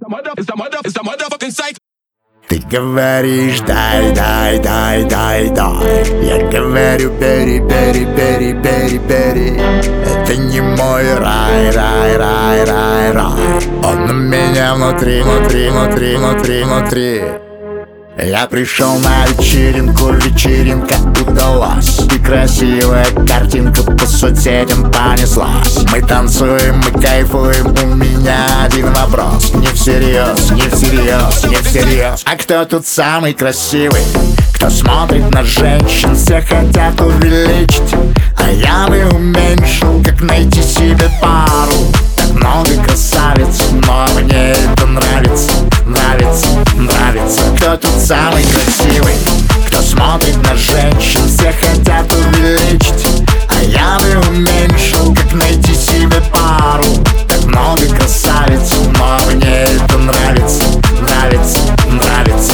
It's the motherfucking psych. Ты говоришь, дай, дай, дай, дай, дай. Я говорю, бери, бери, бери, бери, бери. Это не мой рай, рай, рай, рай, рай. Он у меня внутри, внутри, внутри, внутри, внутри. Я пришел на вечеринку, вечеринка удалась. И красивая картинка по соцсетям понеслась. Мы танцуем, мы кайфуем, у меня один вопрос. Не всерьез, не всерьез, не всерьез. А кто тут самый красивый? Кто смотрит на женщин, все хотят увеличить. А я бы уменьшил, как найти себе пару. Так много красавиц, но мне это нравится. Нравится, нравится. Кто тут самый красивый? Кто смотрит на женщин, все хотят увеличить. А я бы уменьшил, как найти себе пару. Так много красавиц, но мне это нравится. Нравится, нравится.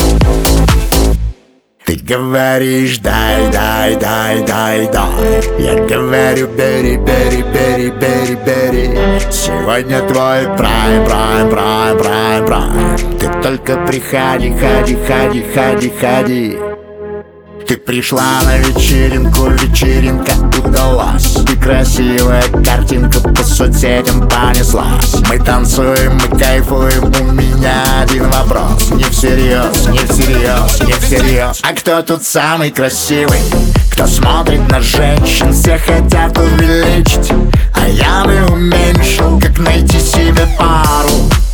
Ты говоришь, дай, дай, дай, дай, дай. Я говорю, бери, бери, бери, бери, бери. Сегодня твой прайм, прайм, прайм, прайм, прайм. Ты только приходи, ходи, ходи, ходи, ходи. Ты пришла на вечеринку, вечеринка удалась. И красивая картинка по соцсетям понеслась. Мы танцуем, мы кайфуем, у меня один вопрос. Не всерьез, не всерьез, не всерьез. А кто тут самый красивый? Кто смотрит на женщин, все хотят увеличить. А я бы уменьшил, как найти себе пару.